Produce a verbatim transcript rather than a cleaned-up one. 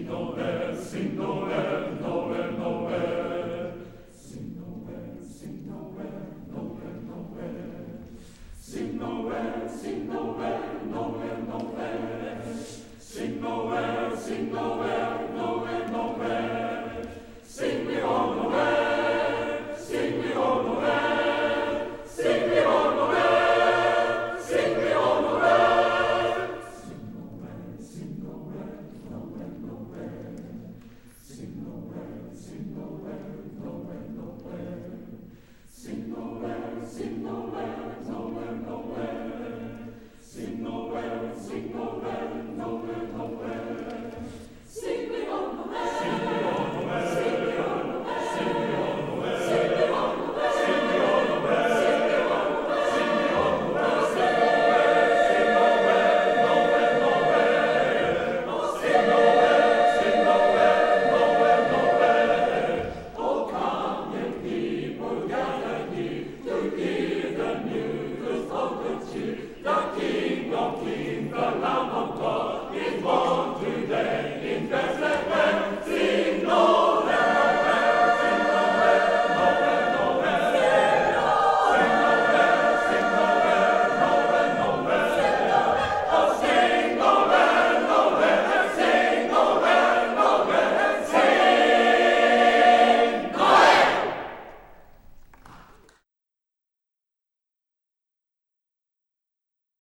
Noel, sing Noel, Noel, Noel. Sing Noel, sing Noel, Noel, Noel. Sing Noel, sing Noel, Noel, Noel. Sing Noel, sing Noel.